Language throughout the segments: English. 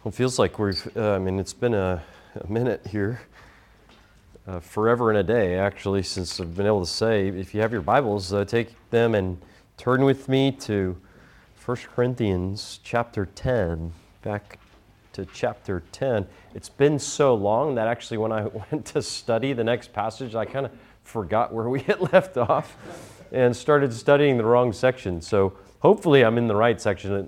It feels like it's been a minute here, forever and a day, actually, since I've been able to say, if you have your Bibles, take them and turn with me to 1 Corinthians chapter 10, back to chapter 10. It's been so long that actually when I went to study the next passage, I kind of forgot where we had left off and started studying the wrong section. So hopefully I'm in the right section.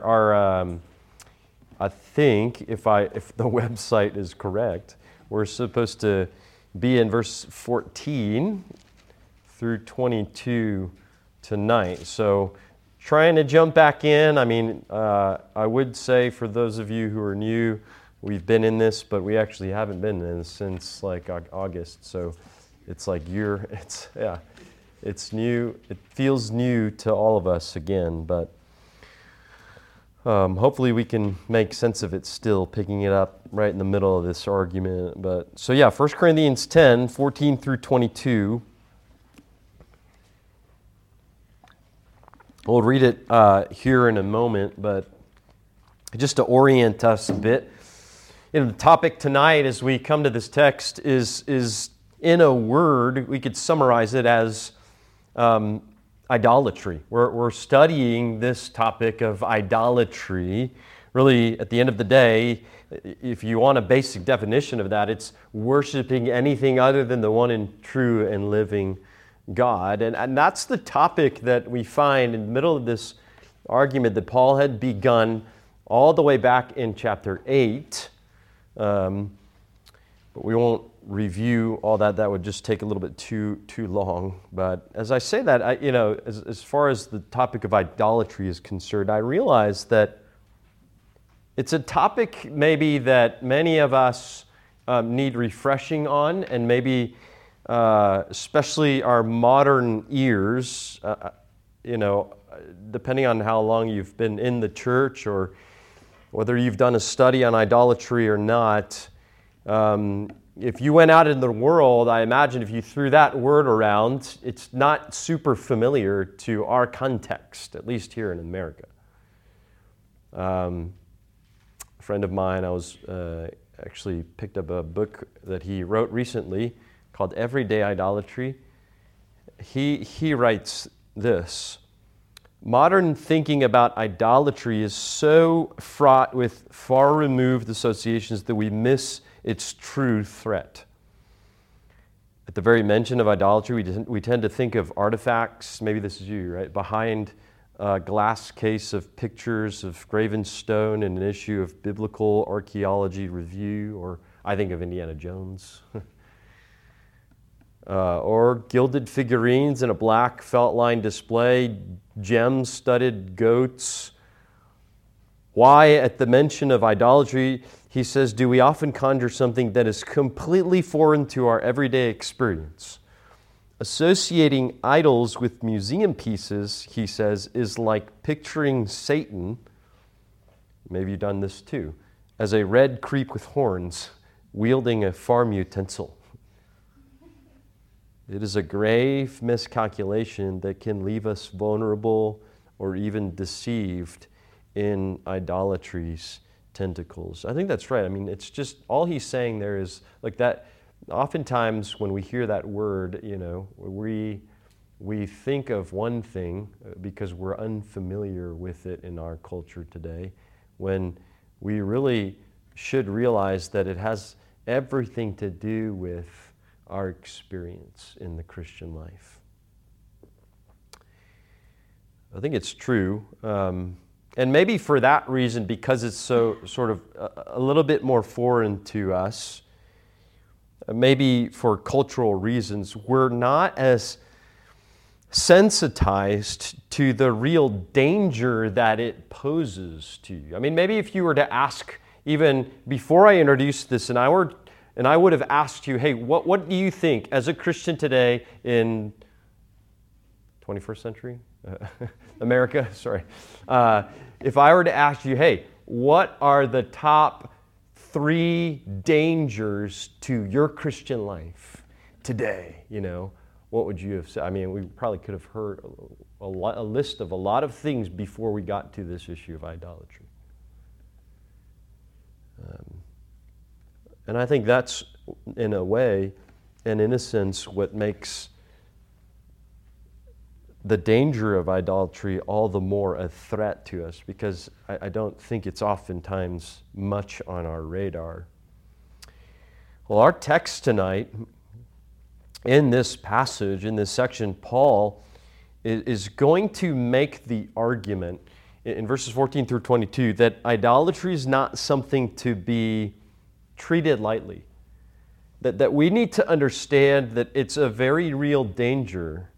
I think if the website is correct, we're supposed to be in verse 14 through 22 tonight. So trying to jump back in. I would say for those of you who are new, we've been in this, but we actually haven't been in this since like August. So it's like it's new. It feels new to all of us again, but hopefully we can make sense of it still, picking it up right in the middle of this argument. But so 1 Corinthians 10, 14 through 22. We'll read it here in a moment, but just to orient us a bit, the topic tonight as we come to this text is in a word, we could summarize it as idolatry. We're studying this topic of idolatry. Really, at the end of the day, if you want a basic definition of that, it's worshiping anything other than the one and true and living God. And that's the topic that we find in the middle of this argument that Paul had begun all the way back in chapter 8. But we won't review all that. That would just take a little bit too long. But as I say that, as far as the topic of idolatry is concerned, I realize that it's a topic maybe that many of us need refreshing on, and maybe especially our modern ears, depending on how long you've been in the church or whether you've done a study on idolatry or not. If you went out in the world, I imagine if you threw that word around, it's not super familiar to our context, at least here in America. A friend of mine, I was actually picked up a book that he wrote recently called Everyday Idolatry. He writes this: modern thinking about idolatry is so fraught with far removed associations that we miss its true threat. At the very mention of idolatry, we tend to think of artifacts, maybe this is you, right? Behind a glass case of pictures of graven stone in an issue of Biblical Archaeology Review, or I think of Indiana Jones. Or gilded figurines in a black felt-lined display, gem-studded goats. Why, at the mention of idolatry, he says, do we often conjure something that is completely foreign to our everyday experience? Associating idols with museum pieces, he says, is like picturing Satan, maybe you've done this too, as a red creep with horns, wielding a farm utensil. It is a grave miscalculation that can leave us vulnerable or even deceived in idolatry's tentacles. I think that's right. It's just, all he's saying there is like that. Oftentimes when we hear that word, we think of one thing because we're unfamiliar with it in our culture today, when we really should realize that it has everything to do with our experience in the Christian life. I think it's true. And maybe for that reason, because it's so sort of a little bit more foreign to us, maybe for cultural reasons, we're not as sensitized to the real danger that it poses to you. Maybe if you were to ask, even before I introduced this, and I would have asked you, hey, what do you think as a Christian today in 21st century? America, sorry. If I were to ask you, hey, what are the top 3 dangers to your Christian life today? What would you have said? We probably could have heard a list of a lot of things before we got to this issue of idolatry. And I think that's, in a way, and in a sense, what makes the danger of idolatry all the more a threat to us, because I don't think it's oftentimes much on our radar. Well, our text tonight, in this passage, in this section, Paul is going to make the argument in verses 14 through 22 that idolatry is not something to be treated lightly. That we need to understand that it's a very real danger,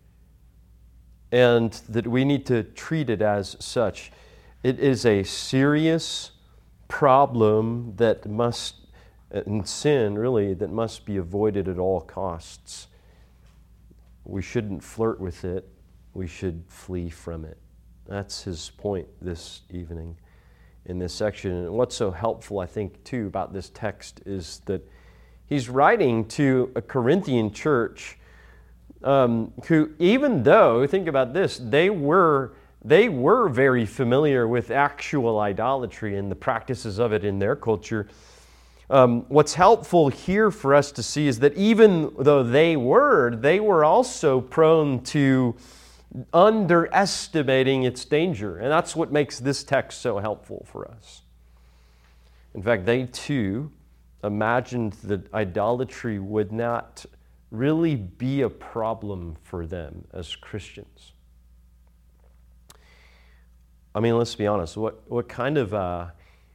and that we need to treat it as such. It is a serious problem that must, and sin really, that must be avoided at all costs. We shouldn't flirt with it. We should flee from it. That's his point this evening in this section. And what's so helpful, I think, too, about this text is that he's writing to a Corinthian church who, even though, think about this, they were very familiar with actual idolatry and the practices of it in their culture. What's helpful here for us to see is that even though they were also prone to underestimating its danger. And that's what makes this text so helpful for us. In fact, they too imagined that idolatry would not really be a problem for them as Christians. I mean, let's be honest. What kind of a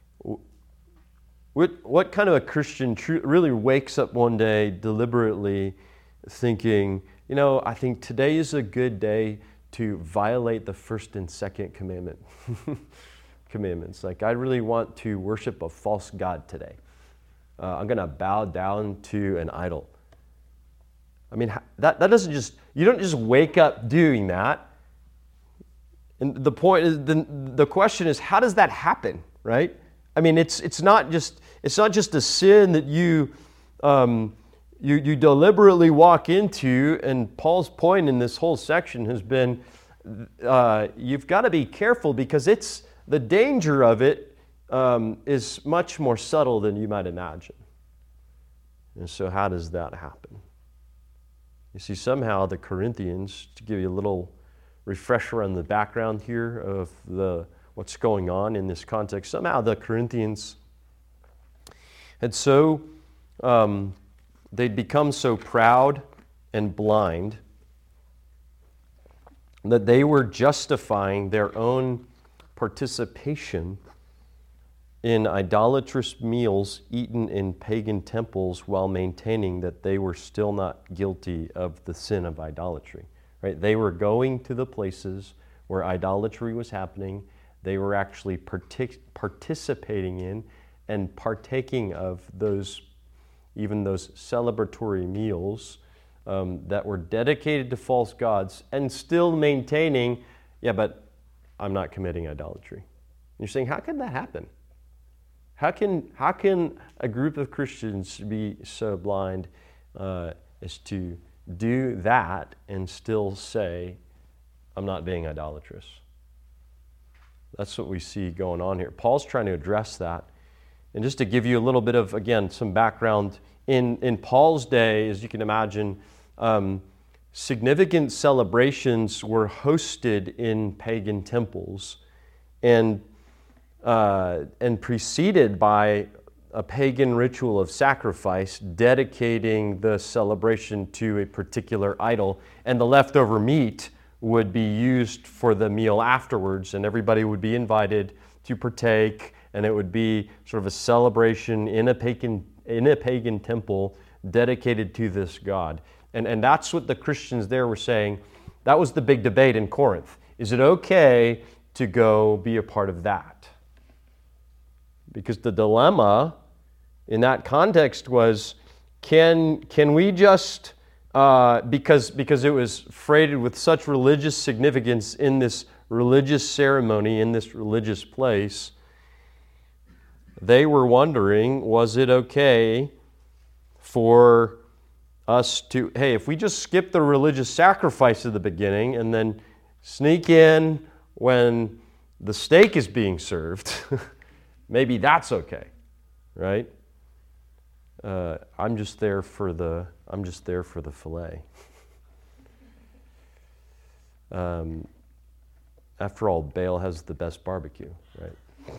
Christian really wakes up one day deliberately thinking, I think today is a good day to violate the first and second commandments. Like, I really want to worship a false god today. I'm going to bow down to an idol. I mean, that doesn't just, you don't just wake up doing that. And the point is, the question is, how does that happen, right? I mean, it's not just a sin that you deliberately walk into. And Paul's point in this whole section has been, you've got to be careful, because the danger of it is much more subtle than you might imagine. And so how does that happen? You see, somehow the Corinthians, to give you a little refresher on the background here of what's going on in this context, somehow the Corinthians had they'd become so proud and blind that they were justifying their own participation in idolatrous meals eaten in pagan temples while maintaining that they were still not guilty of the sin of idolatry. Right? They were going to the places where idolatry was happening. They were actually participating in and partaking of even those celebratory meals that were dedicated to false gods, and still maintaining, but I'm not committing idolatry. And you're saying, how can that happen? How can a group of Christians be so blind as to do that and still say, I'm not being idolatrous? That's what we see going on here. Paul's trying to address that. And just to give you a little bit of, again, some background, in Paul's day, as you can imagine, significant celebrations were hosted in pagan temples and preceded by a pagan ritual of sacrifice dedicating the celebration to a particular idol, and the leftover meat would be used for the meal afterwards, and everybody would be invited to partake, and it would be sort of a celebration in a pagan temple dedicated to this god. And that's what the Christians there were saying. That was the big debate in Corinth. Is it okay to go be a part of that? Because the dilemma in that context was, can we just, because it was freighted with such religious significance in this religious ceremony, in this religious place, they were wondering, was it okay for us to, if we just skip the religious sacrifice at the beginning and then sneak in when the steak is being served, maybe that's okay, right? I'm just there for the fillet. After all, Baal has the best barbecue, right?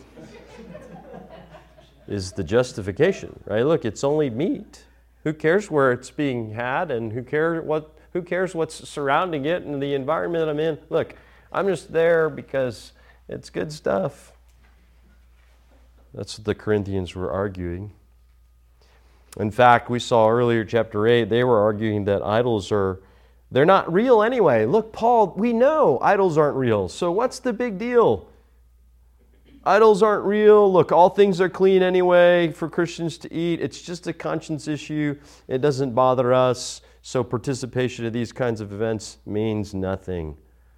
Is the justification, right? Look, it's only meat. Who cares where it's being had, and who cares what's surrounding it and the environment I'm in? Look, I'm just there because it's good stuff. That's what the Corinthians were arguing. In fact, we saw earlier, chapter 8, they were arguing that idols they're not real anyway. Look, Paul, we know idols aren't real, so what's the big deal? Idols aren't real. Look, all things are clean anyway for Christians to eat. It's just a conscience issue. It doesn't bother us, so participation in these kinds of events means nothing.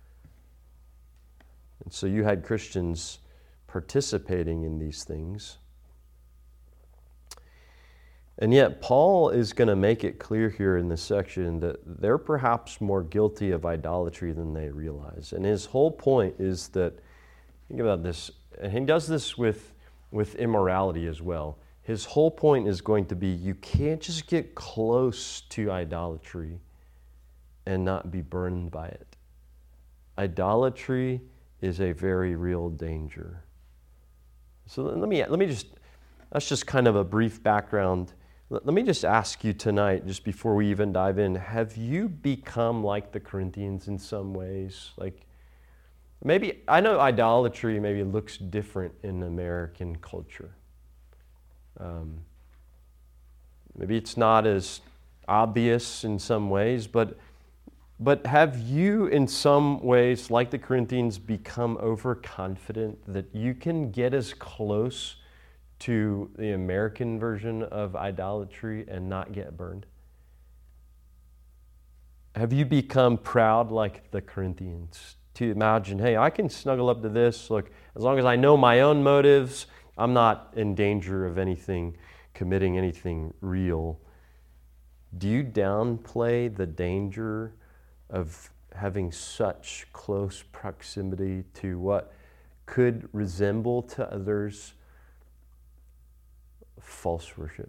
And so you had Christians participating in these things. And yet, Paul is going to make it clear here in this section that they're perhaps more guilty of idolatry than they realize. And his whole point is that, think about this, and he does this with immorality as well. His whole point is going to be, you can't just get close to idolatry and not be burned by it. Idolatry is a very real danger. So let me just, that's just kind of a brief background. Let me just ask you tonight, just before we even dive in, have you become like the Corinthians in some ways? Like, maybe, I know idolatry maybe looks different in American culture. Maybe it's not as obvious in some ways, but have you in some ways, like the Corinthians, become overconfident that you can get as close to the American version of idolatry and not get burned? Have you become proud like the Corinthians to imagine, hey, I can snuggle up to this, look, as long as I know my own motives, I'm not in danger of committing anything real? Do you downplay the danger of having such close proximity to what could resemble to others false worship?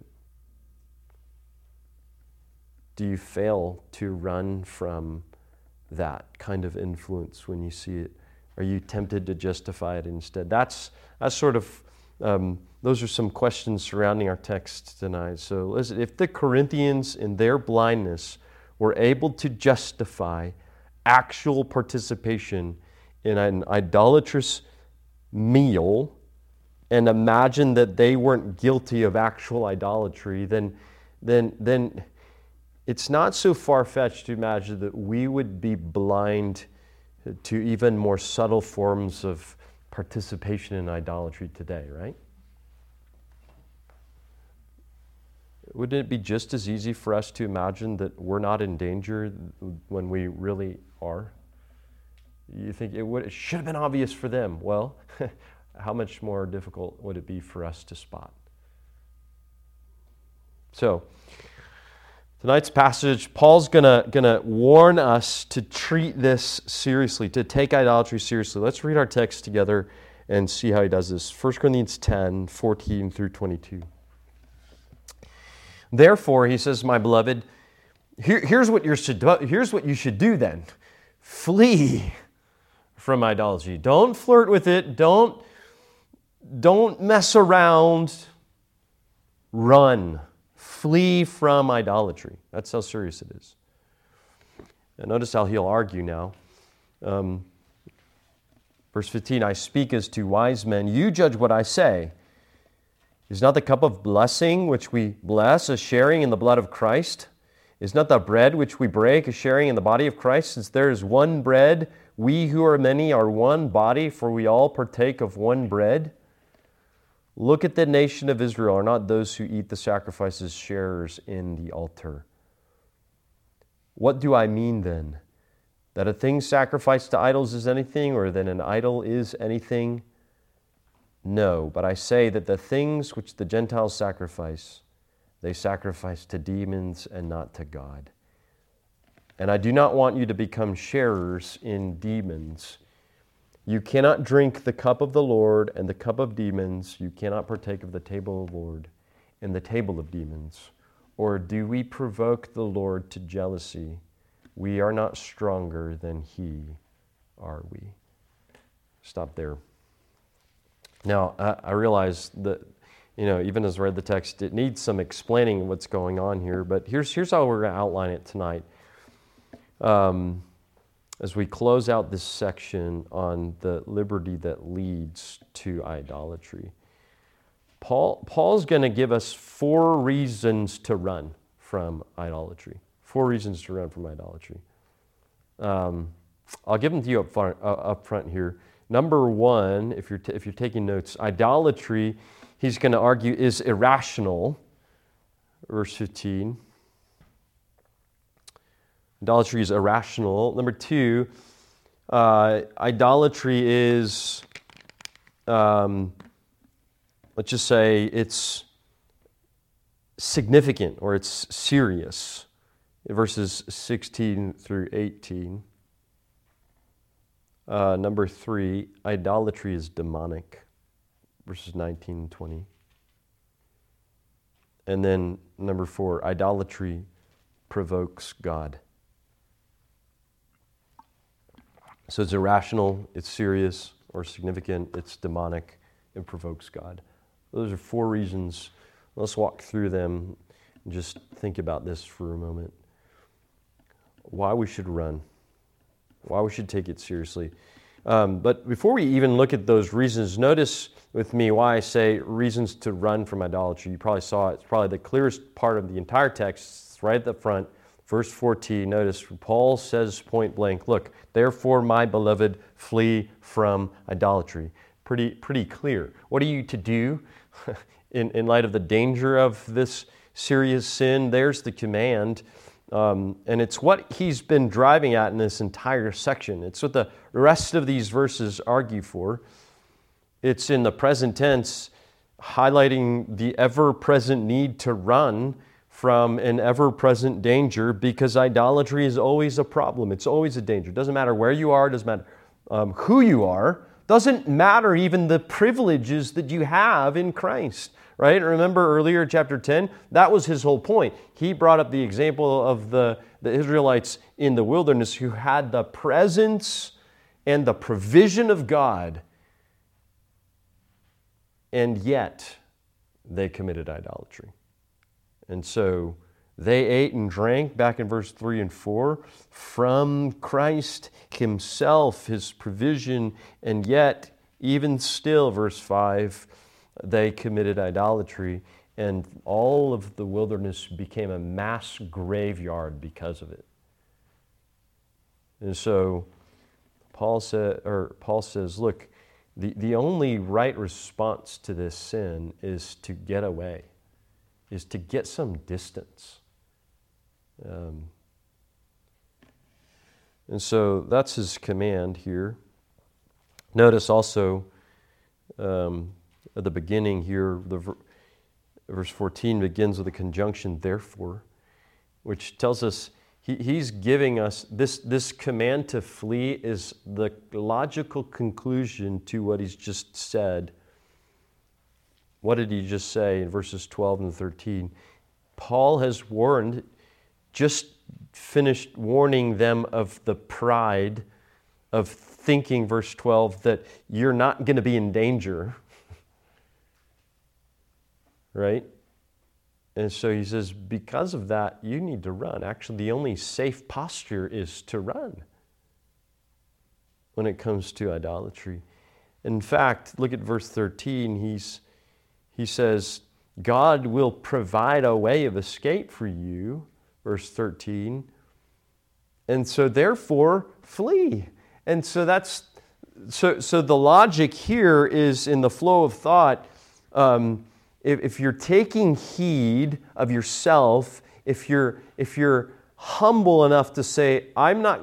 Do you fail to run from that kind of influence when you see it? Are you tempted to justify it instead? That's sort of, those are some questions surrounding our text tonight. So listen, if the Corinthians in their blindness were able to justify actual participation in an idolatrous meal and imagine that they weren't guilty of actual idolatry, then it's not so far-fetched to imagine that we would be blind to even more subtle forms of participation in idolatry today, right? Wouldn't it be just as easy for us to imagine that we're not in danger when we really are? You think it should have been obvious for them. Well, how much more difficult would it be for us to spot? So, tonight's passage, Paul's gonna warn us to treat this seriously, to take idolatry seriously. Let's read our text together and see how he does this. 1 Corinthians 10, 14 through 22. Therefore, he says, my beloved, here's what you should do then. Flee from idolatry. Don't flirt with it. Don't mess around. Run. Flee from idolatry. That's how serious it is. And notice how he'll argue now. Verse 15, I speak as to wise men. You judge what I say. Is not the cup of blessing which we bless a sharing in the blood of Christ? Is not the bread which we break a sharing in the body of Christ? Since there is one bread, we who are many are one body, for we all partake of one bread. Look at the nation of Israel. Are not those who eat the sacrifices sharers in the altar? What do I mean then? That a thing sacrificed to idols is anything, or that an idol is anything? No, but I say that the things which the Gentiles sacrifice, they sacrifice to demons and not to God. And I do not want you to become sharers in demons. You cannot drink the cup of the Lord and the cup of demons. You cannot partake of the table of the Lord and the table of demons? Or do we provoke the Lord to jealousy? We are not stronger than he, are we? Stop there. Now, I realize that, even as I read the text, it needs some explaining of what's going on here, but here's how we're going to outline it tonight. As we close out this section on the liberty that leads to idolatry, Paul's going to give us 4 reasons to run from idolatry. 4 reasons to run from idolatry. I'll give them to you up front here. Number 1, if you're taking notes, idolatry, he's going to argue, is irrational. Verse 15. Idolatry is irrational. Number 2, idolatry is, let's just say it's significant or it's serious. Verses 16 through 18. Number 3, idolatry is demonic. Verses 19 and 20. And then number 4, idolatry provokes God. So it's irrational, it's serious or significant, it's demonic, it provokes God. Those are 4 reasons. Let's walk through them and just think about this for a moment. Why we should run. Why we should take it seriously. But before we even look at those reasons, notice with me why I say reasons to run from idolatry. You probably saw it. It's probably the clearest part of the entire text. It's right at the front. Verse 14, notice Paul says point blank, look, therefore my beloved, flee from idolatry. Pretty clear. What are you to do in light of the danger of this serious sin? There's the command. And it's what he's been driving at in this entire section. It's what the rest of these verses argue for. It's in the present tense, highlighting the ever-present need to run from an ever-present danger, because idolatry is always a problem. It's always a danger. It doesn't matter where you are. It doesn't matter who you are. It doesn't matter even the privileges that you have in Christ. Right? Remember earlier, chapter 10, that was his whole point. He brought up the example of the Israelites in the wilderness who had the presence and the provision of God, and yet they committed idolatry. And so they ate and drank, back in verse 3 and 4, from Christ himself, his provision, and yet, even still, verse 5, they committed idolatry, and all of the wilderness became a mass graveyard because of it. And so Paul says, look, the only right response to this sin is to get away, is to get some distance. And so that's his command here. Notice also at the beginning here, verse 14 begins with a conjunction, therefore, which tells us he's giving us this command to flee is the logical conclusion to what he's just said. What did he just say in verses 12 and 13? Paul has just finished warning them of the pride of thinking, verse 12, that you're not going to be in danger. Right? And so he says, because of that, you need to run. Actually, the only safe posture is to run when it comes to idolatry. In fact, look at verse 13. He says, God will provide a way of escape for you, verse 13. And so therefore, flee. And so so the logic here is in the flow of thought. If you're taking heed of yourself, if you're humble enough to say, I'm not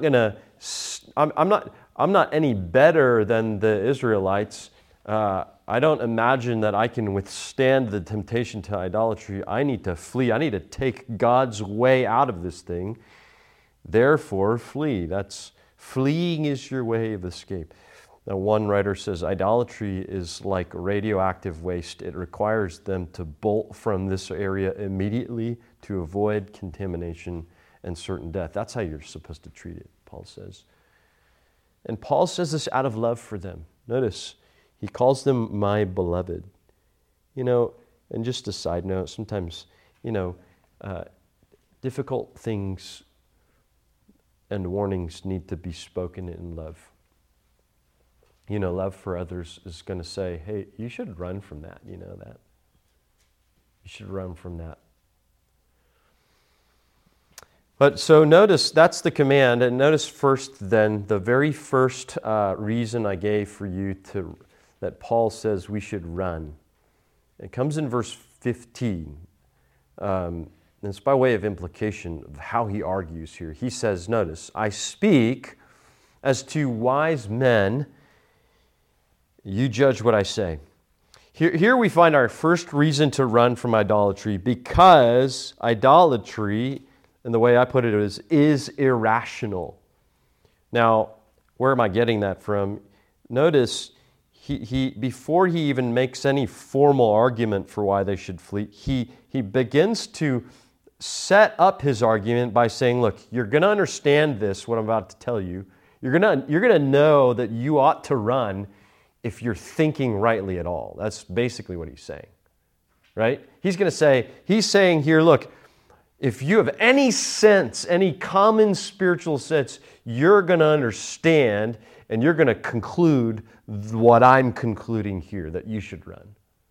any better than the Israelites. I don't imagine that I can withstand the temptation to idolatry. I need to flee. I need to take God's way out of this thing. Therefore, flee. Fleeing is your way of escape. Now, one writer says, idolatry is like radioactive waste. It requires them to bolt from this area immediately to avoid contamination and certain death. That's how you're supposed to treat it, Paul says. And Paul says this out of love for them. Notice, he calls them my beloved. And just a side note, sometimes, difficult things and warnings need to be spoken in love. Love for others is going to say, hey, you should run from that, that. You should run from that. But so notice, that's the command. And notice first then, the very first reason I gave for you that Paul says we should run. It comes in verse 15. And it's by way of implication of how he argues here. He says, notice, I speak as to wise men. You judge what I say. Here we find our first reason to run from idolatry, because idolatry, and the way I put it is irrational. Now, where am I getting that from? Notice, he before he even makes any formal argument for why they should flee, he begins to set up his argument by saying, look, you're going to understand this, what I'm about to tell you. You're going to know that you ought to run if you're thinking rightly at all. That's basically what he's saying, right? He's saying here, look, if you have any sense, any common spiritual sense, you're going to understand and you're going to conclude what I'm concluding here, that you should run.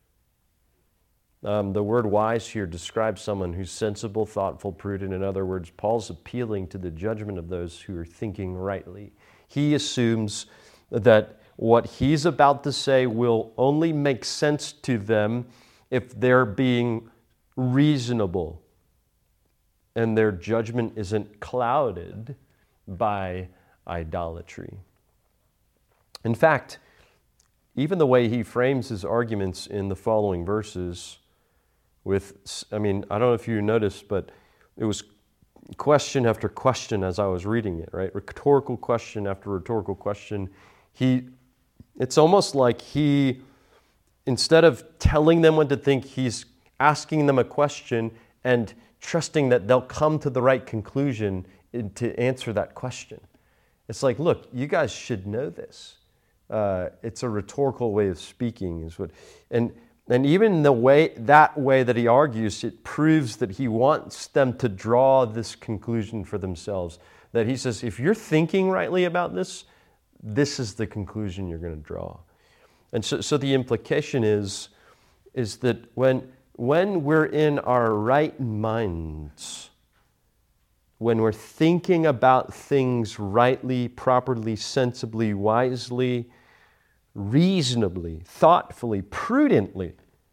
The word wise here describes someone who's sensible, thoughtful, prudent. In other words, Paul's appealing to the judgment of those who are thinking rightly. He assumes that what he's about to say will only make sense to them if they're being reasonable and their judgment isn't clouded by idolatry. In fact, even the way he frames his arguments in the following verses I don't know if you noticed, but it was question after question as I was reading it, right? Rhetorical question after rhetorical question. It's almost like instead of telling them what to think, he's asking them a question and trusting that they'll come to the right conclusion to answer that question. It's like, look, you guys should know this. It's a rhetorical way of speaking, and even the way that he argues, it proves that he wants them to draw this conclusion for themselves. That he says, if you're thinking rightly about this is the conclusion you're going to draw. And so the implication is that when we're in our right minds, when we're thinking about things rightly, properly, sensibly, wisely, reasonably, thoughtfully, prudently,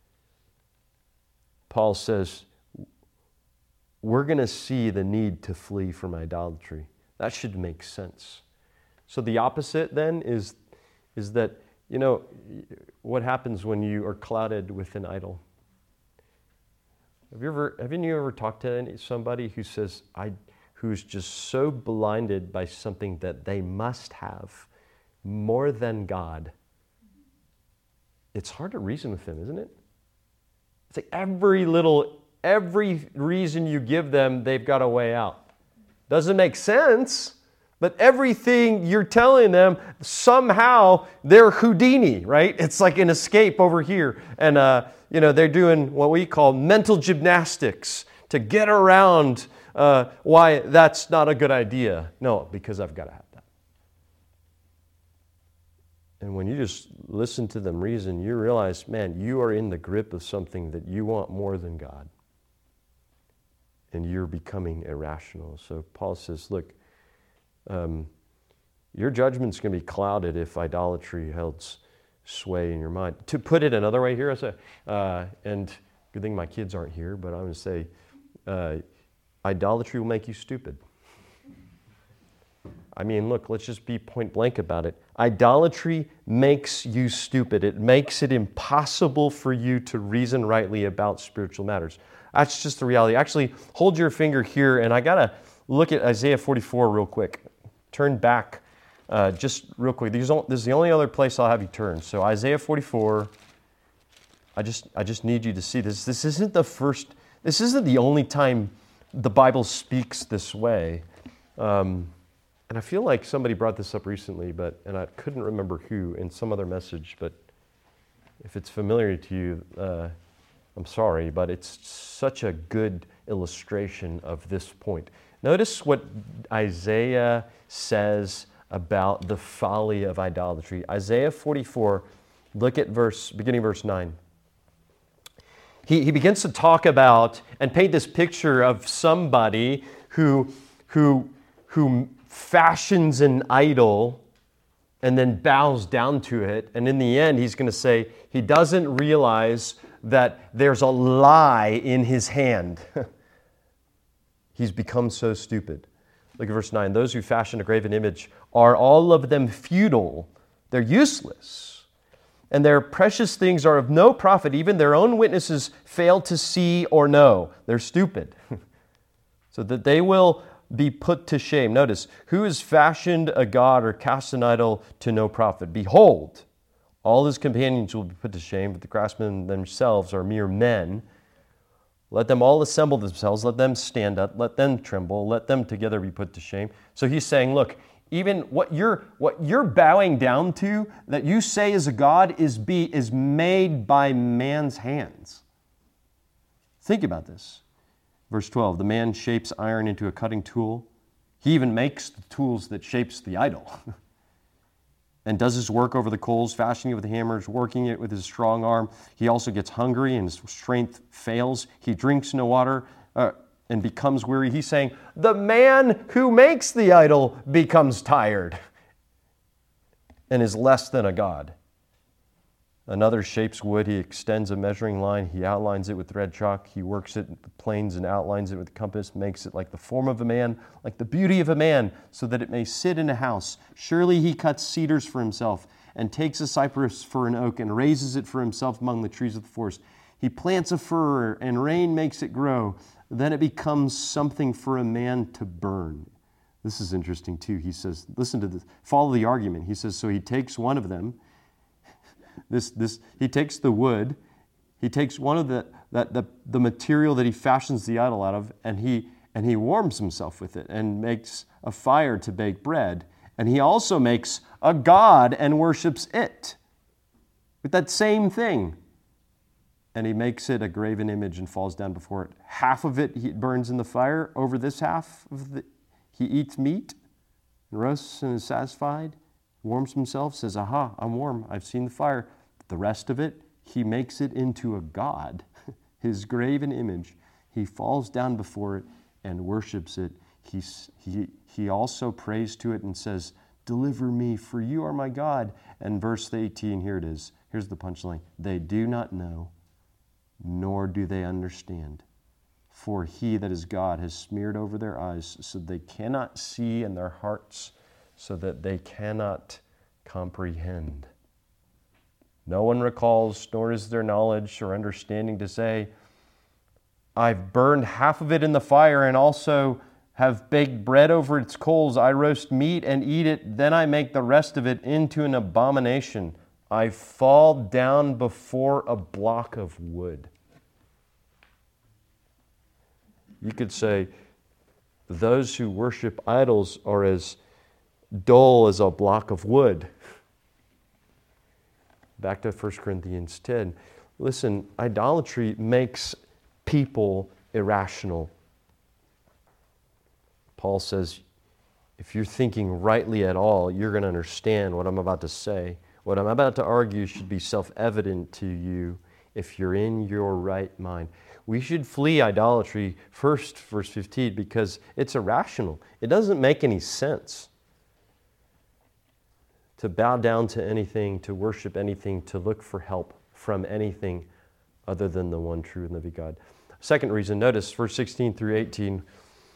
Paul says, we're going to see the need to flee from idolatry. That should make sense. So the opposite then is that, what happens when you are clouded with an idol? Haven't you ever talked to somebody who says, who's just so blinded by something that they must have more than God? It's hard to reason with them, isn't it? It's like every reason you give them, they've got a way out. Doesn't make sense, but everything you're telling them, somehow they're Houdini, right? It's like an escape over here. And, they're doing what we call mental gymnastics to get around why that's not a good idea. No, because I've got to have that. And when you just listen to them reason, you realize, man, you are in the grip of something that you want more than God. And you're becoming irrational. So Paul says, look, your judgment's going to be clouded if idolatry holds sway in your mind. To put it another way here, I say, and good thing my kids aren't here, but I'm going to say, idolatry will make you stupid. Look, let's just be point blank about it. Idolatry makes you stupid. It makes it impossible for you to reason rightly about spiritual matters. That's just the reality. Actually, hold your finger here, and I got to look at Isaiah 44 real quick. Turn back just real quick, this is the only other place I'll have you turn. So Isaiah 44, I just need you to see this. This isn't the only time the Bible speaks this way. And I feel like somebody brought this up recently, and I couldn't remember who in some other message, but if it's familiar to you, I'm sorry, but it's such a good illustration of this point. Notice what Isaiah says about the folly of idolatry. Isaiah 44, look at beginning verse 9. He begins to talk about and paint this picture of somebody who fashions an idol and then bows down to it. And in the end, he's going to say he doesn't realize that there's a lie in his hand. He's become so stupid. Look at verse 9. Those who fashion a graven image are all of them futile. They're useless. And their precious things are of no profit. Even their own witnesses fail to see or know. They're stupid. So that they will be put to shame. Notice, who has fashioned a god or cast an idol to no profit? Behold, all his companions will be put to shame, but the craftsmen themselves are mere men. Let them all assemble themselves, let them stand up, let them tremble, let them together be put to shame. So he's saying, look, even what you're bowing down to, that you say is a god, is made by man's hands. Think about this. Verse 12, the man shapes iron into a cutting tool. He even makes the tools that shapes the idol. And does his work over the coals, fashioning it with hammers, working it with his strong arm. He also gets hungry and his strength fails. He drinks no water and becomes weary. He's saying, the man who makes the idol becomes tired and is less than a god. Another shapes wood. He extends a measuring line. He outlines it with red chalk. He works it with planes and outlines it with a compass, makes it like the form of a man, like the beauty of a man, so that it may sit in a house. Surely he cuts cedars for himself and takes a cypress for an oak and raises it for himself among the trees of the forest. He plants a fir and rain makes it grow. Then it becomes something for a man to burn. This is interesting too. He says, listen to this, follow the argument. He says, so he takes one of them. He takes the wood, he takes one of the material that he fashions the idol out of, and he warms himself with it and makes a fire to bake bread. And he also makes a god and worships it with that same thing. And he makes it a graven image and falls down before it. Half of it he burns in the fire. Over this half he eats meat and roasts and is satisfied. Warms himself, says, aha, I'm warm, I've seen the fire. The rest of it, he makes it into a god, his graven image. He falls down before it and worships it. He also prays to it and says, deliver me, for you are my God. And verse 18, here it is. Here's the punchline. They do not know, nor do they understand. For he that is God has smeared over their eyes so they cannot see, and their hearts so that they cannot comprehend. No one recalls, nor is there knowledge or understanding to say, I've burned half of it in the fire and also have baked bread over its coals. I roast meat and eat it, then I make the rest of it into an abomination. I fall down before a block of wood. You could say, those who worship idols are as dull as a block of wood. Back to 1 Corinthians 10. Listen, idolatry makes people irrational. Paul says, if you're thinking rightly at all, you're going to understand what I'm about to say. What I'm about to argue should be self-evident to you if you're in your right mind. We should flee idolatry first, verse 15, because it's irrational. It doesn't make any sense to bow down to anything, to worship anything, to look for help from anything other than the one true and living God. Second reason, notice verse 16 through 18,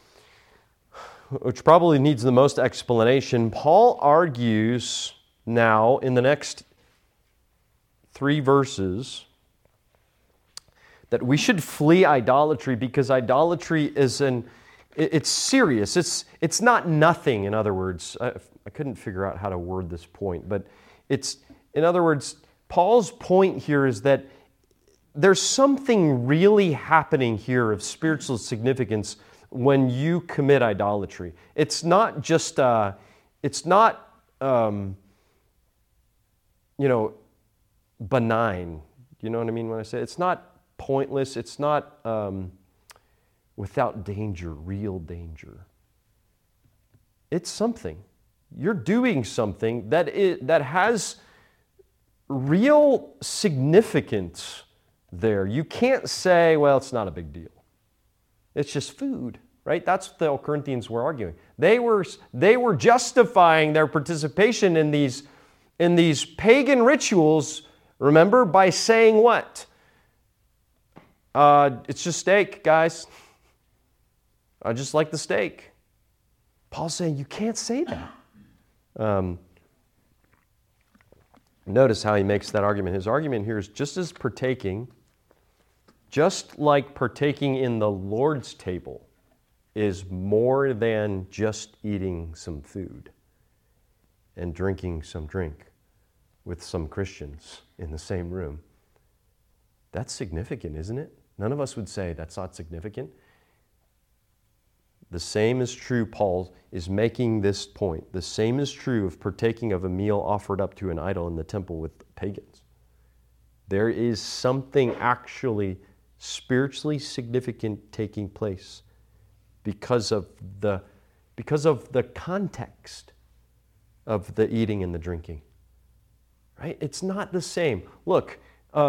which probably needs the most explanation. Paul argues now in the next 3 verses that we should flee idolatry because idolatry is It's serious. It's not nothing, in other words. I couldn't figure out how to word this point, but in other words, Paul's point here is that there's something really happening here of spiritual significance when you commit idolatry. It's not just, benign. You know what I mean when I say it? It's not pointless. It's not without danger, real danger. It's something. You're doing something that has real significance there. You can't say, well, it's not a big deal. It's just food, right? That's what the Corinthians were arguing. They were justifying their participation in these pagan rituals, remember, by saying what? It's just steak, guys. I just like the steak. Paul's saying you can't say that. Notice how he makes that argument. His argument here is just like partaking in the Lord's table is more than just eating some food and drinking some drink with some Christians in the same room. That's significant, isn't it? None of us would say that's not significant. The same is true, Paul is making this point. The same is true of partaking of a meal offered up to an idol in the temple with pagans. There is something actually spiritually significant taking place because of the context of the eating and the drinking. Right? It's not the same. Look,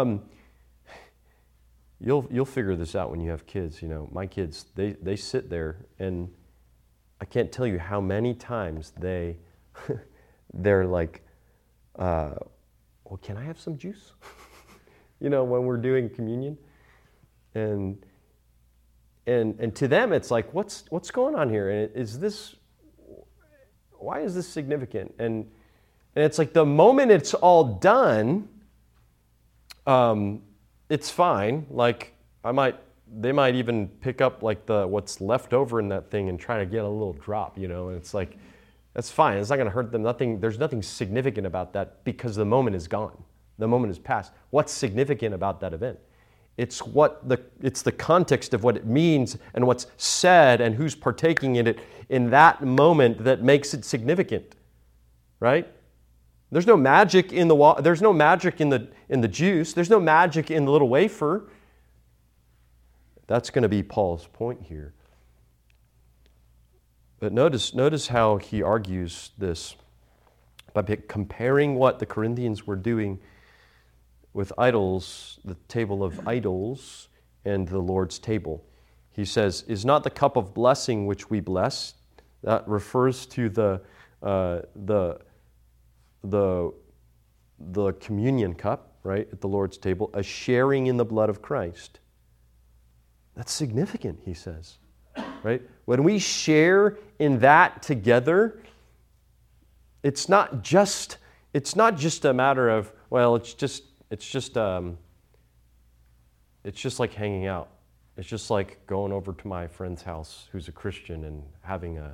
you'll figure this out when you have kids. You know, my kids, they sit there, and I can't tell you how many times they're like, well, can I have some juice? You know, when we're doing communion, and to them it's like, what's going on here? And why is this significant? And it's like the moment it's all done, it's fine. Like they might even pick up like what's left over in that thing and try to get a little drop, you know. And it's like, that's fine. It's not going to hurt them. There's nothing significant about that because the moment is gone. The moment is past. What's significant about that event? It's the context of what it means and what's said and who's partaking in it in that moment that makes it significant, right? There's no magic in there's no magic in the juice. There's no magic in the little wafer. That's going to be Paul's point here. But notice how he argues this by comparing what the Corinthians were doing with idols, the table of idols, and the Lord's table. He says, "Is not the cup of blessing which we bless?" That refers to the communion cup, right, at the Lord's table, a sharing in the blood of Christ. That's significant, he says, right? When we share in that together, it's not just a matter of, well, it's just like hanging out. It's just like going over to my friend's house who's a Christian and having a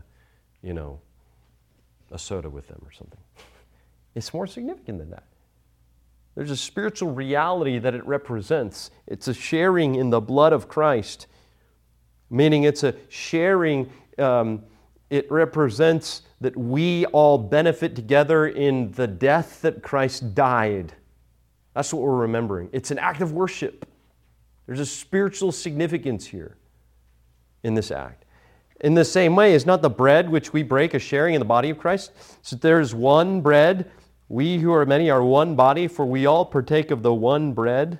soda with them or something. It's more significant than that. There's a spiritual reality that it represents. It's a sharing in the blood of Christ, meaning it's a sharing, it represents that we all benefit together in the death that Christ died. That's what we're remembering. It's an act of worship. There's a spiritual significance here in this act. In the same way, is not the bread which we break a sharing in the body of Christ? So there's one bread. We who are many are one body, for we all partake of the one bread.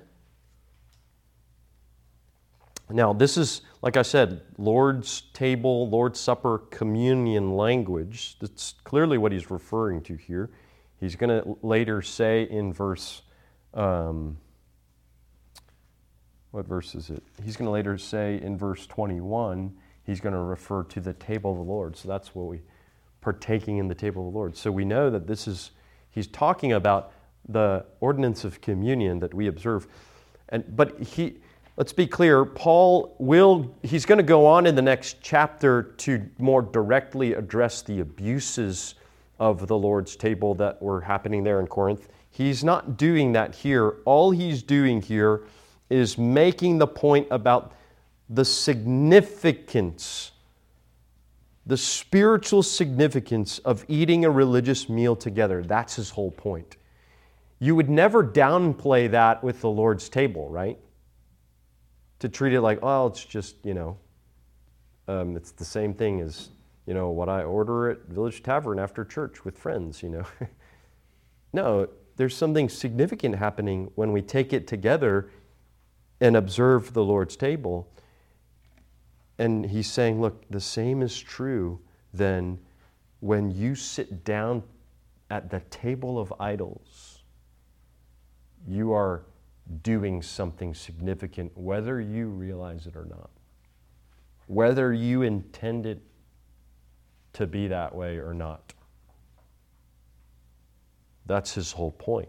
Now, this is, like I said, Lord's table, Lord's Supper, communion language. That's clearly what he's referring to here. He's going to later say in verse... what verse is it? He's going to later say in verse 21, he's going to refer to the table of the Lord. So that's what we partaking in the table of the Lord. So we know that he's talking about the ordinance of communion that we observe. But let's be clear, he's going to go on in the next chapter to more directly address the abuses of the Lord's table that were happening there in Corinth. He's not doing that here. All he's doing here is making the point about the significance, the spiritual significance of eating a religious meal together. That's his whole point. You would never downplay that with the Lord's table, right? To treat it like, oh, it's just, it's the same thing as, what I order at Village Tavern after church with friends, No, there's something significant happening when we take it together and observe the Lord's table. And he's saying, look, the same is true then when you sit down at the table of idols. You are doing something significant, whether you realize it or not. Whether you intend it to be that way or not. That's his whole point.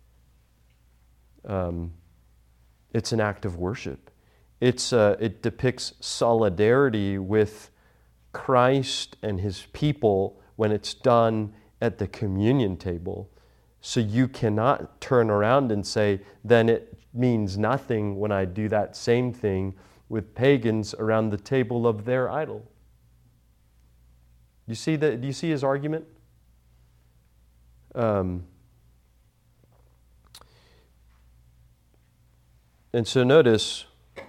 It's an act of worship. It depicts solidarity with Christ and his people when it's done at the communion table. So you cannot turn around and say, then it means nothing when I do that same thing with pagans around the table of their idol. Do you see his argument? And so notice,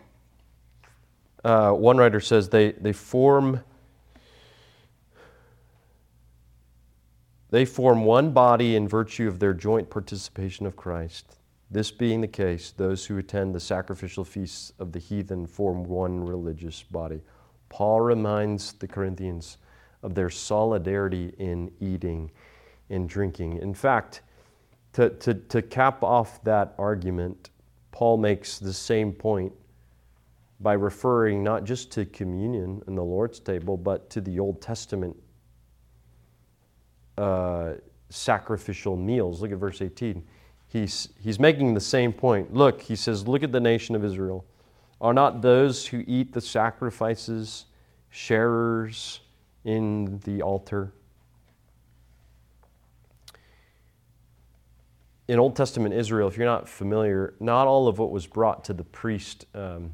one writer says they form one body in virtue of their joint participation of Christ. This being the case, those who attend the sacrificial feasts of the heathen form one religious body. Paul reminds the Corinthians of their solidarity in eating and drinking. In fact, to cap off that argument, Paul makes the same point by referring not just to communion and the Lord's table, but to the Old Testament sacrificial meals. Look at verse 18. He's making the same point. Look, he says, look at the nation of Israel. Are not those who eat the sacrifices sharers in the altar? In Old Testament Israel, if you're not familiar, not all of what was brought to the priest and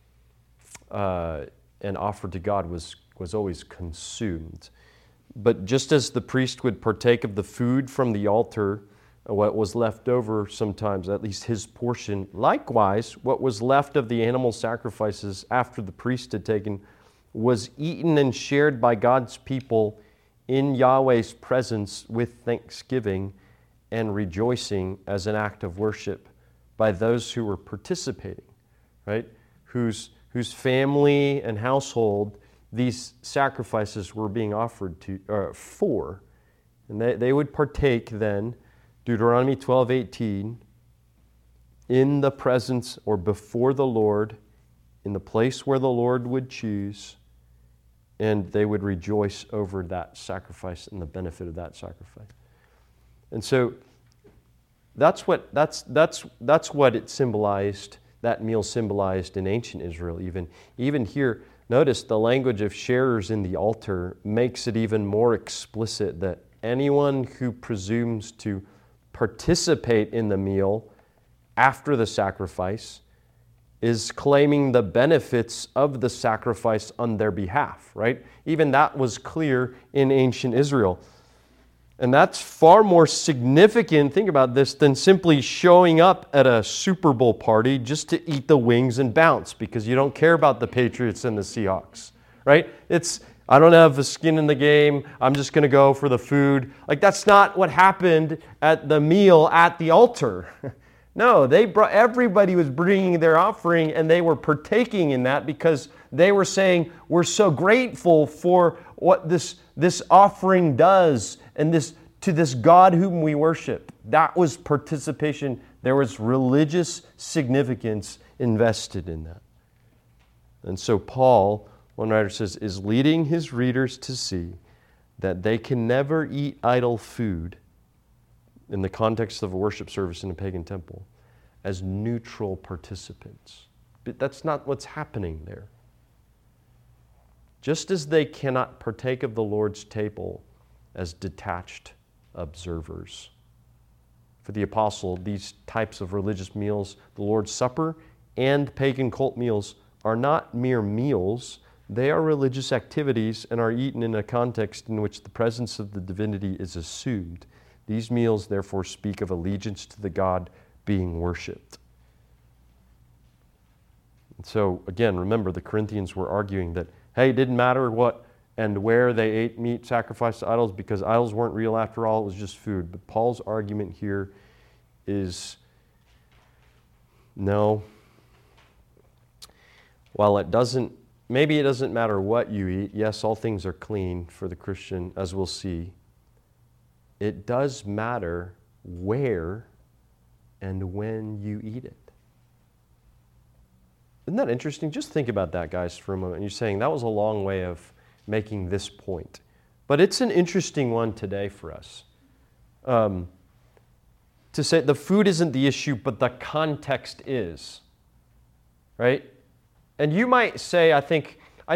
offered to God was always consumed. But just as the priest would partake of the food from the altar, what was left over sometimes, at least his portion, likewise, what was left of the animal sacrifices after the priest had taken was eaten and shared by God's people in Yahweh's presence with thanksgiving and rejoicing as an act of worship by those who were participating, right? Whose family and household these sacrifices were being offered to for. And they would partake then, Deuteronomy 12:18, in the presence or before the Lord, in the place where the Lord would choose, and they would rejoice over that sacrifice and the benefit of that sacrifice. And so that's what it symbolized, that meal symbolized in ancient Israel even. Even here, notice the language of sharers in the altar makes it even more explicit that anyone who presumes to participate in the meal after the sacrifice is claiming the benefits of the sacrifice on their behalf, right? Even that was clear in ancient Israel. And that's far more significant, think about this, than simply showing up at a Super Bowl party just to eat the wings and bounce because you don't care about the Patriots and the Seahawks, right? I don't have a skin in the game. I'm just going to go for the food. Like, that's not what happened at the meal at the altar. No, everybody was bringing their offering and they were partaking in that because they were saying, we're so grateful for what this offering does and to this God whom we worship. That was participation. There was religious significance invested in that. And so Paul, one writer says, is leading his readers to see that they can never eat idol food in the context of a worship service in a pagan temple as neutral participants. But that's not what's happening there. Just as they cannot partake of the Lord's table as detached observers. For the apostle, these types of religious meals, the Lord's Supper and pagan cult meals, are not mere meals. They are religious activities and are eaten in a context in which the presence of the divinity is assumed. These meals, therefore, speak of allegiance to the God being worshipped. And so, again, remember, the Corinthians were arguing that, hey, it didn't matter what and where they ate meat sacrificed to idols because idols weren't real after all, it was just food. But Paul's argument here is, no. While maybe it doesn't matter what you eat. Yes, all things are clean for the Christian, as we'll see. It does matter where and when you eat it. Isn't that interesting? Just think about that, guys, for a moment. You're saying that was a long way of making this point. But it's an interesting one today for us. To say the food isn't the issue, but the context is. Right? And you might say, I think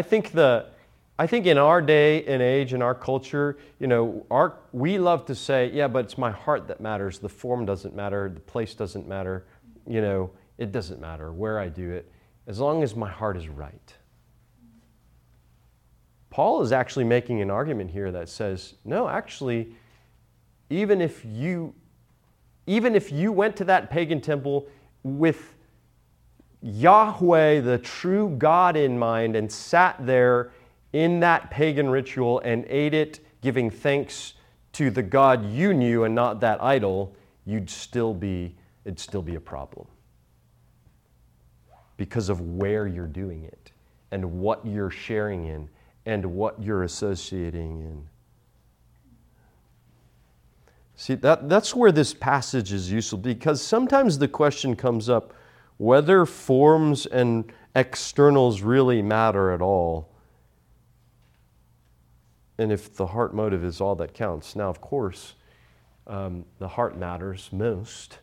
in our day and age, in our culture, we love to say, yeah, but it's my heart that matters. The form doesn't matter. The place doesn't matter. It doesn't matter where I do it, as long as my heart is right. Paul is actually making an argument here that says, no, actually, even if you went to that pagan temple with Yahweh, the true God, in mind, and sat there in that pagan ritual and ate it, giving thanks to the God you knew and not that idol, it'd still be a problem. Because of where you're doing it and what you're sharing in and what you're associating in. See, that's where this passage is useful, because sometimes the question comes up whether forms and externals really matter at all, and if the heart motive is all that counts. Now, of course, the heart matters most,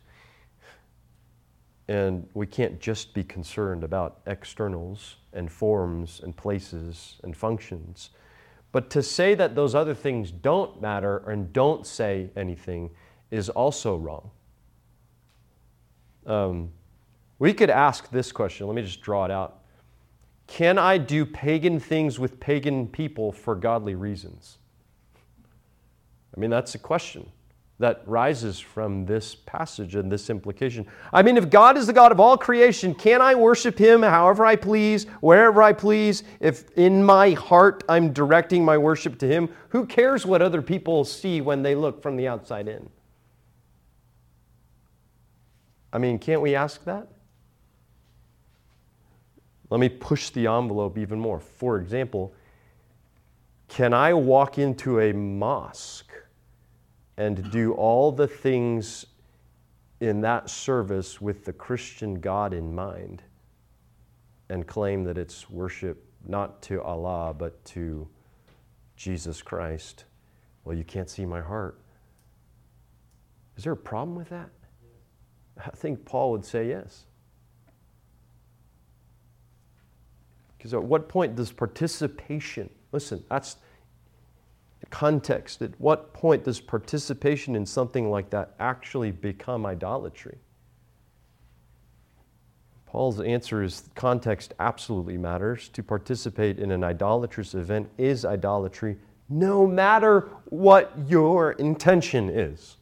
and we can't just be concerned about externals and forms and places and functions. But to say that those other things don't matter and don't say anything is also wrong. We could ask this question. Let me just draw it out. Can I do pagan things with pagan people for godly reasons? I mean, that's a question that rises from this passage and this implication. I mean, if God is the God of all creation, can I worship Him however I please, wherever I please? If in my heart I'm directing my worship to Him, who cares what other people see when they look from the outside in? I mean, can't we ask that? Let me push the envelope even more. For example, can I walk into a mosque and do all the things in that service with the Christian God in mind and claim that it's worship not to Allah but to Jesus Christ? Well, you can't see my heart. Is there a problem with that? I think Paul would say yes. Because at what point does participation, listen, that's context, at what point does participation in something like that actually become idolatry? Paul's answer is context absolutely matters. To participate in an idolatrous event is idolatry, no matter what your intention is.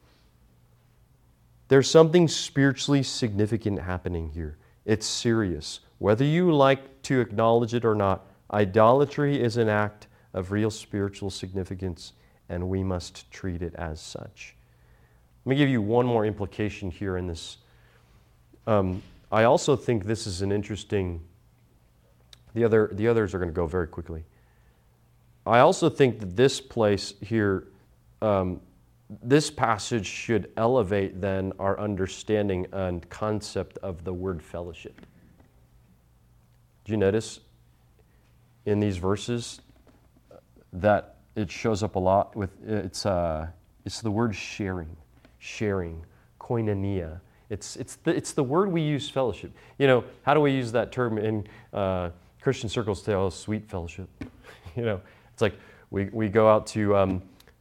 There's something spiritually significant happening here. It's serious. Whether you like to acknowledge it or not, idolatry is an act of real spiritual significance, and we must treat it as such. Let me give you one more implication here in this. I also think this is an interesting, the others are going to go very quickly. I also think that this place here, this passage should elevate then our understanding and concept of the word fellowship. Do you notice in these verses that it shows up a lot with it's the word sharing, koinonia. It's the word we use, fellowship. How do we use that term in Christian circles today? Oh, sweet fellowship. It's like we go out to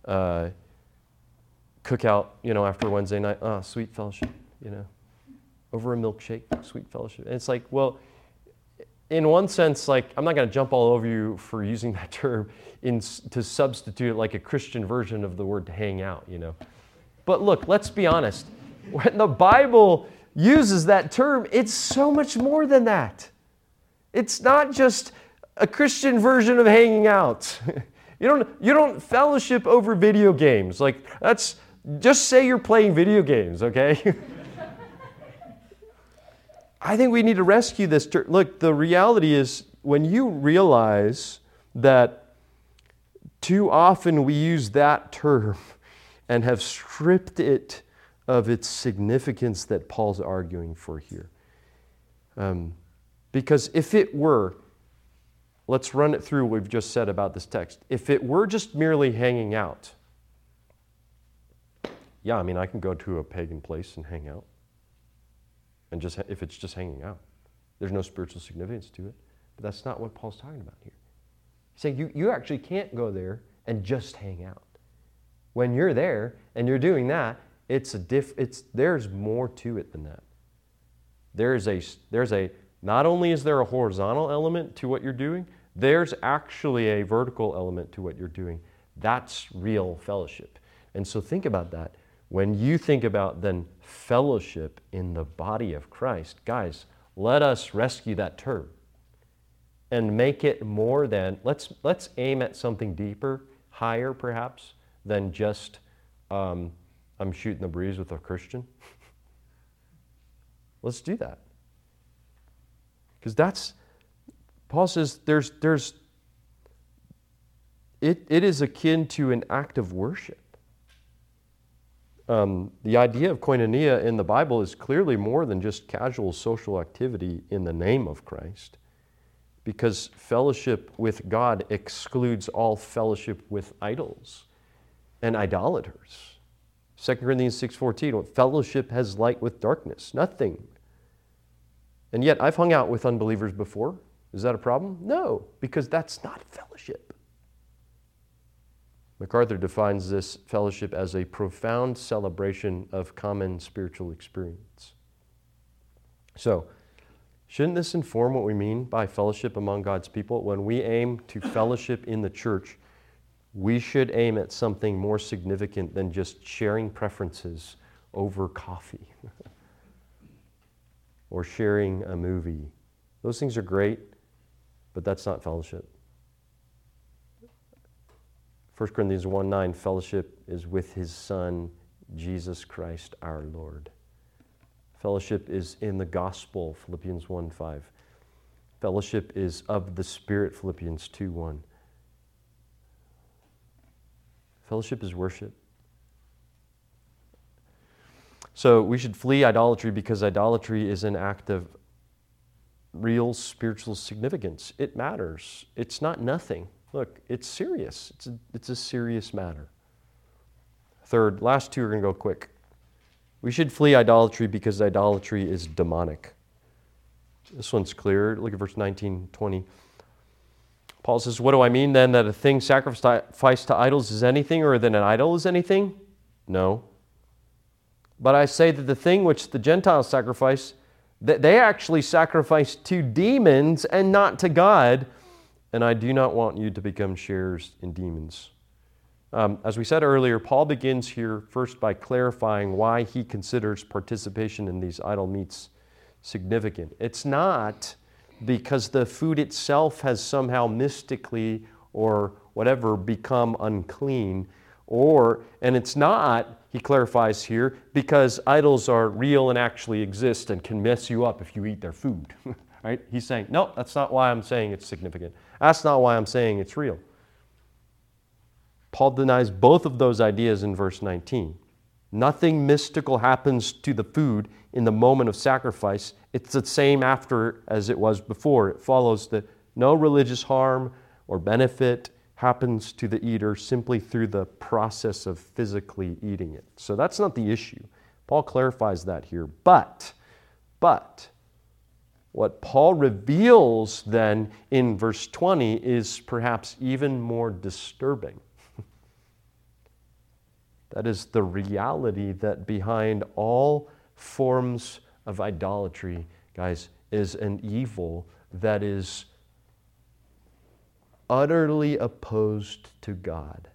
cookout, after Wednesday night. Oh, sweet fellowship, over a milkshake, sweet fellowship. And it's like, well, in one sense, like, I'm not going to jump all over you for using that term to substitute it like a Christian version of the word to hang out, But look, let's be honest. When the Bible uses that term, it's so much more than that. It's not just a Christian version of hanging out. You don't fellowship over video games. Like, just say you're playing video games, okay? I think we need to rescue this term. Look, the reality is, when you realize that too often we use that term and have stripped it of its significance that Paul's arguing for here. Because if it were, let's run it through what we've just said about this text. If it were just merely hanging out, I can go to a pagan place and hang out. And if it's just hanging out, there's no spiritual significance to it. But that's not what Paul's talking about here. He's saying you actually can't go there and just hang out. When you're there and you're doing that, there's more to it than that. There's a not only is there a horizontal element to what you're doing, there's actually a vertical element to what you're doing. That's real fellowship. And so think about that. When you think about then fellowship in the body of Christ, guys, let us rescue that term and make it more than, let's aim at something deeper, higher perhaps, than just I'm shooting the breeze with a Christian. Let's do that. Because Paul says it is akin to an act of worship. The idea of koinonia in the Bible is clearly more than just casual social activity in the name of Christ, because fellowship with God excludes all fellowship with idols and idolaters. 2 Corinthians 6:14, what fellowship has light with darkness? Nothing. And yet I've hung out with unbelievers before. Is that a problem? No, because that's not fellowship. MacArthur defines this fellowship as a profound celebration of common spiritual experience. So, shouldn't this inform what we mean by fellowship among God's people? When we aim to fellowship in the church, we should aim at something more significant than just sharing preferences over coffee or sharing a movie. Those things are great, but that's not fellowship. 1 Corinthians 1:9, fellowship is with His Son, Jesus Christ our Lord. Fellowship is in the gospel, Philippians 1:5. Fellowship is of the Spirit, Philippians 2:1. Fellowship is worship. So we should flee idolatry because idolatry is an act of real spiritual significance. It matters. It's not nothing. Look, it's serious. It's a serious matter. Third, last two are going to go quick. We should flee idolatry because idolatry is demonic. This one's clear. Look at verse 19, 20. Paul says, what do I mean then, that a thing sacrificed to idols is anything, or that an idol is anything? No. But I say that the thing which the Gentiles sacrifice, that they actually sacrifice to demons and not to God, and I do not want you to become sharers in demons. As we said earlier, Paul begins here first by clarifying why he considers participation in these idol meats significant. It's not because the food itself has somehow mystically or whatever become unclean, and it's not, he clarifies here, because idols are real and actually exist and can mess you up if you eat their food. Right? He's saying, no, that's not why I'm saying it's significant. That's not why I'm saying it's real. Paul denies both of those ideas in verse 19. Nothing mystical happens to the food in the moment of sacrifice. It's the same after as it was before. It follows that no religious harm or benefit happens to the eater simply through the process of physically eating it. So that's not the issue. Paul clarifies that here. But, what Paul reveals then in verse 20 is perhaps even more disturbing. That is the reality that behind all forms of idolatry, guys, is an evil that is utterly opposed to God.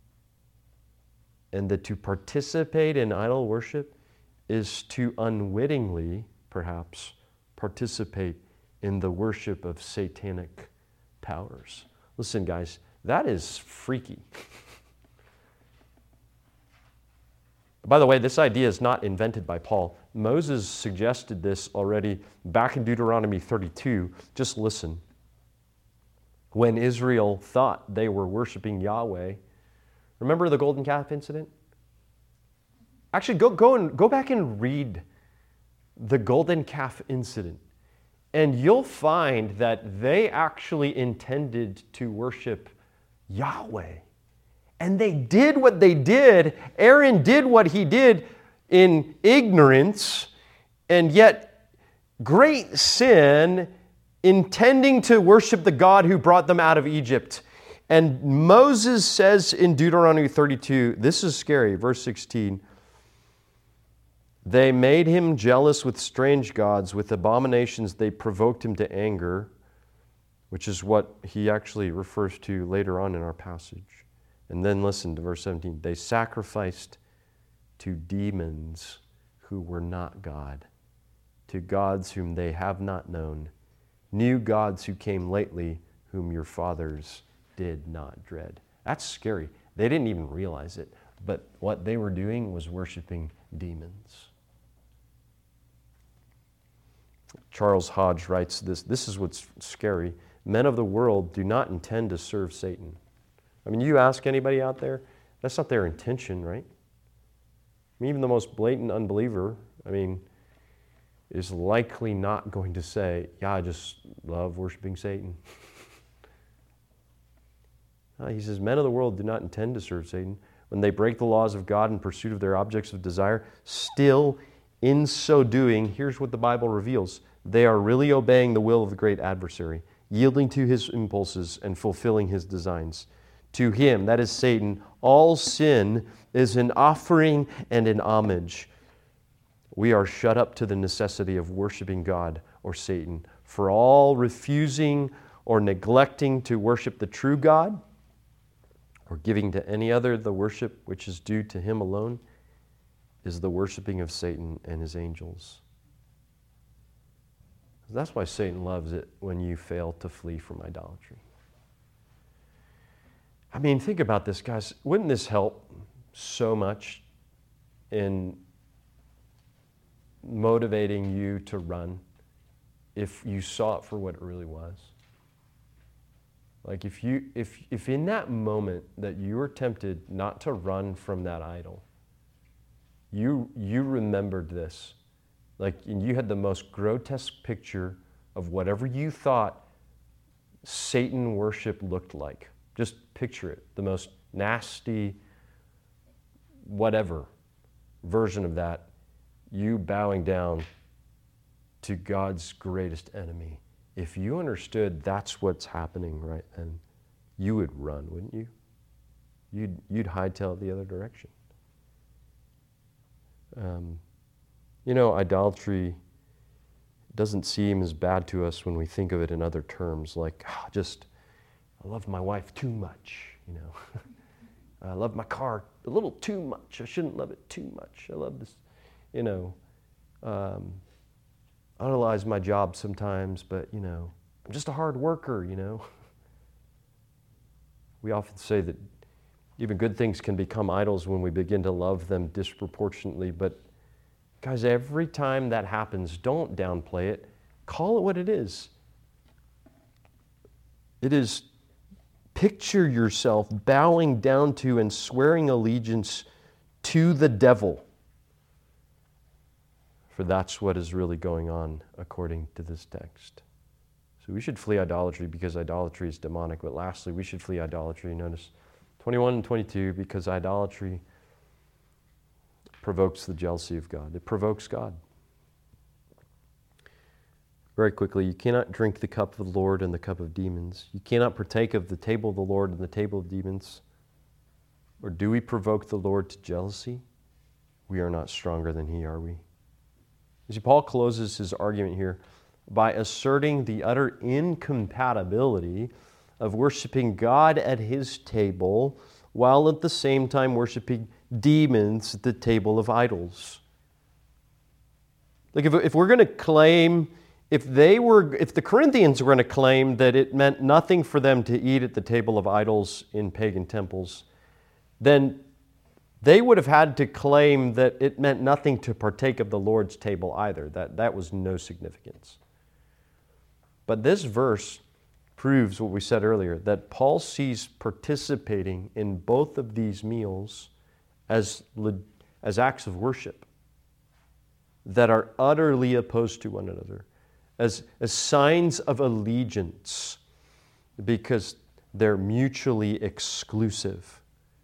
And that to participate in idol worship is to unwittingly, perhaps, participate in the worship of satanic powers. Listen, guys, that is freaky. By the way, this idea is not invented by Paul. Moses suggested this already back in Deuteronomy 32. Just listen. When Israel thought they were worshiping Yahweh, remember the golden calf incident? Actually, go back and read the golden calf incident, and you'll find that they actually intended to worship Yahweh. And they did what they did. Aaron did what he did in ignorance, and yet great sin, intending to worship the God who brought them out of Egypt. And Moses says in Deuteronomy 32, this is scary, verse 16, they made him jealous with strange gods, with abominations they provoked him to anger, which is what he actually refers to later on in our passage. And then listen to verse 17. They sacrificed to demons who were not God, to gods whom they have not known, new gods who came lately, whom your fathers did not dread. That's scary. They didn't even realize it, but what they were doing was worshiping demons. Charles Hodge writes this. This is what's scary. Men of the world do not intend to serve Satan. I mean, you ask anybody out there, that's not their intention, right? I mean, even the most blatant unbeliever, is likely not going to say, yeah, I just love worshiping Satan. He says, men of the world do not intend to serve Satan. When they break the laws of God in pursuit of their objects of desire, still in so doing, here's what the Bible reveals. They are really obeying the will of the great adversary, yielding to his impulses and fulfilling his designs. To him, that is Satan, all sin is an offering and an homage. We are shut up to the necessity of worshiping God or Satan. For all refusing or neglecting to worship the true God, or giving to any other the worship which is due to him alone, is the worshiping of Satan and his angels. That's why Satan loves it when you fail to flee from idolatry. I mean, think about this, guys. Wouldn't this help so much in motivating you to run if you saw it for what it really was? Like if in that moment that you were tempted not to run from that idol, you remembered this, and you had the most grotesque picture of whatever you thought Satan worship looked like. Just picture it, the most nasty, whatever version of that, you bowing down to God's greatest enemy. If you understood that's what's happening right then, you would run, wouldn't you? You'd hightail it the other direction. Idolatry doesn't seem as bad to us when we think of it in other terms, like, I love my wife too much, I love my car a little too much. I shouldn't love it too much. I love this, I idolize my job sometimes, but, I'm just a hard worker, We often say that even good things can become idols when we begin to love them disproportionately, but guys, every time that happens, don't downplay it. Call it what it is. It is picture yourself bowing down to and swearing allegiance to the devil. For that's what is really going on according to this text. So we should flee idolatry because idolatry is demonic. But lastly, we should flee idolatry. Notice 21 and 22, because idolatry provokes the jealousy of God. It provokes God. Very quickly, you cannot drink the cup of the Lord and the cup of demons. You cannot partake of the table of the Lord and the table of demons. Or do we provoke the Lord to jealousy? We are not stronger than He, are we? You see, Paul closes his argument here by asserting the utter incompatibility of worshiping God at His table while at the same time worshiping demons at the table of idols. Like if we're going to claim, if the Corinthians were going to claim that it meant nothing for them to eat at the table of idols in pagan temples, then they would have had to claim that it meant nothing to partake of the Lord's table either. That was no significance. But this verse proves what we said earlier, that Paul sees participating in both of these meals as acts of worship that are utterly opposed to one another, as signs of allegiance, because they're mutually exclusive.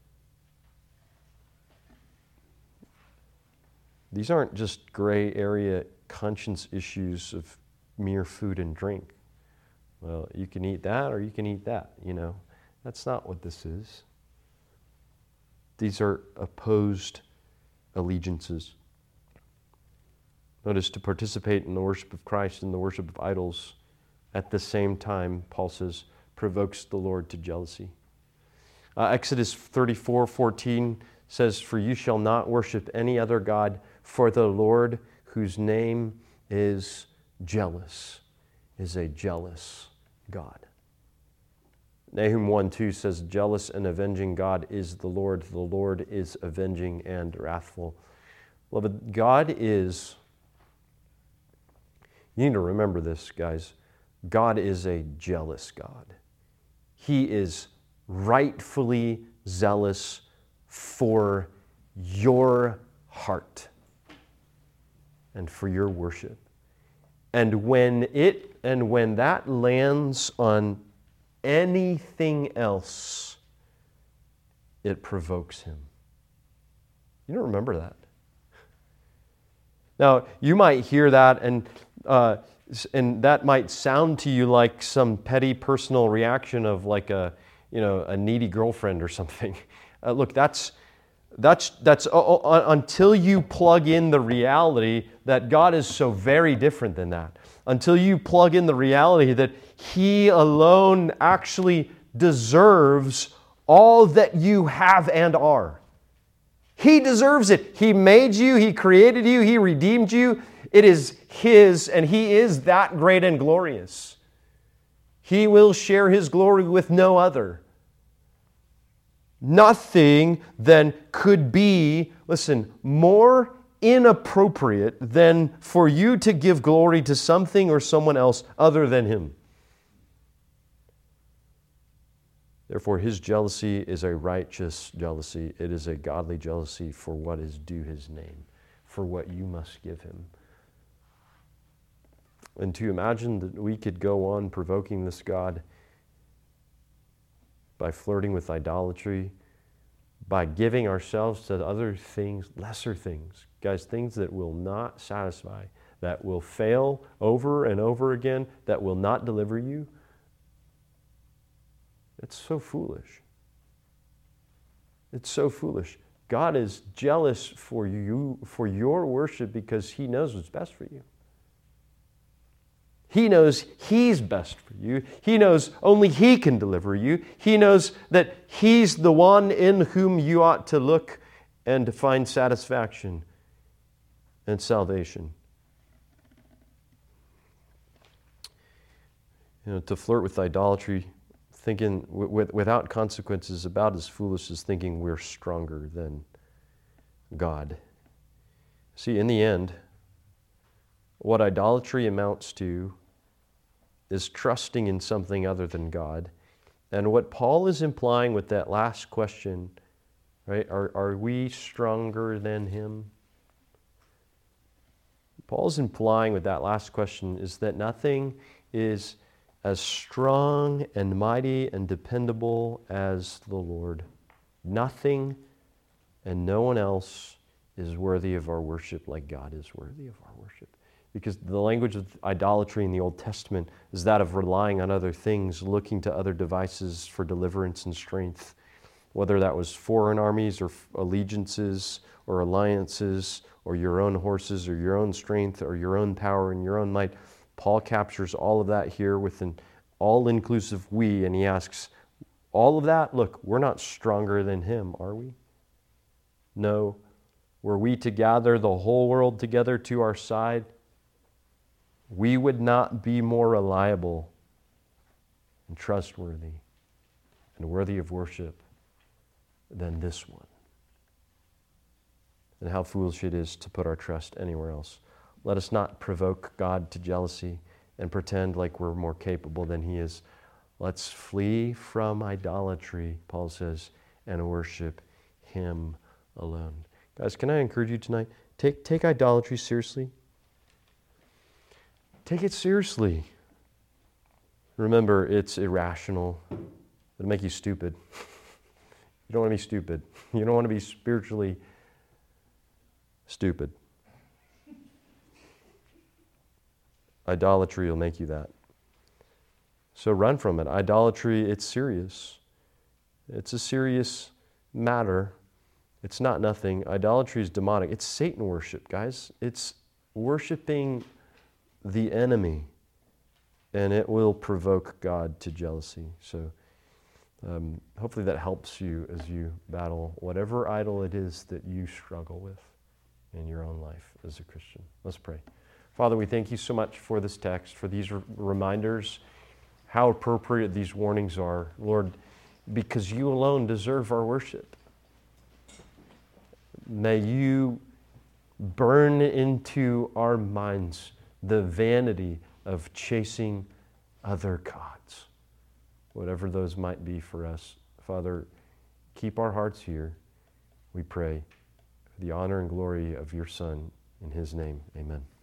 These aren't just gray area conscience issues of mere food and drink. Well, you can eat that or you can eat that, That's not what this is. These are opposed allegiances. Notice, to participate in the worship of Christ and the worship of idols at the same time, Paul says, provokes the Lord to jealousy. Exodus 34:14 says, "For you shall not worship any other God, for the Lord, whose name is jealous, is a jealous God." Nahum 1:2 says, "Jealous and avenging God is the Lord. The Lord is avenging and wrathful." Beloved, God is, you need to remember this, guys. God is a jealous God. He is rightfully zealous for your heart and for your worship. And when that lands on anything else, it provokes Him. You don't remember that. Now, you might hear that and that might sound to you like some petty personal reaction of like a needy girlfriend or something. Look, that's until you plug in the reality that God is so very different than that. Until you plug in the reality that He alone actually deserves all that you have and are. He deserves it. He made you, He created you, He redeemed you. It is His, and He is that great and glorious. He will share His glory with no other. Nothing then could be, more inappropriate than for you to give glory to something or someone else other than Him. Therefore, His jealousy is a righteous jealousy. It is a godly jealousy for what is due His name, for what you must give Him. And to imagine that we could go on provoking this God by flirting with idolatry, by giving ourselves to other things, lesser things. Guys, things that will not satisfy, that will fail over and over again, that will not deliver you. It's so foolish. It's so foolish. God is jealous for you, for your worship, because He knows what's best for you. He knows He's best for you. He knows only He can deliver you. He knows that He's the one in whom you ought to look and to find satisfaction and salvation. To flirt with idolatry, thinking without consequences, is about as foolish as thinking we're stronger than God. See, in the end, what idolatry amounts to is trusting in something other than God. And what Paul is implying with that last question, right? Are we stronger than Him? Paul's implying with that last question is that nothing is as strong and mighty and dependable as the Lord. Nothing and no one else is worthy of our worship like God is worthy of our worship. Because the language of idolatry in the Old Testament is that of relying on other things, looking to other devices for deliverance and strength, whether that was foreign armies or allegiances or alliances or your own horses or your own strength or your own power and your own might. Paul captures all of that here with an all-inclusive we, and he asks, all of that, look, we're not stronger than him, are we? No. Were we to gather the whole world together to our side, we would not be more reliable and trustworthy and worthy of worship than this one. And how foolish it is to put our trust anywhere else. Let us not provoke God to jealousy and pretend like we're more capable than he is. Let's flee from idolatry, Paul says, and worship him alone. Guys, can I encourage you tonight? Take idolatry seriously. Take it seriously. Remember, it's irrational. It'll make you stupid. You don't want to be stupid. You don't want to be spiritually stupid. Idolatry will make you that. So run from it. Idolatry, it's serious. It's a serious matter. It's not nothing. Idolatry is demonic. It's Satan worship, guys. It's worshiping the enemy, and it will provoke God to jealousy. So hopefully that helps you as you battle whatever idol it is that you struggle with in your own life as a Christian. Let's pray. Father, we thank you so much for this text, for these reminders, how appropriate these warnings are, Lord, because you alone deserve our worship. May you burn into our minds the vanity of chasing other gods, whatever those might be for us. Father, keep our hearts here, we pray, for the honor and glory of your Son. In his name, amen.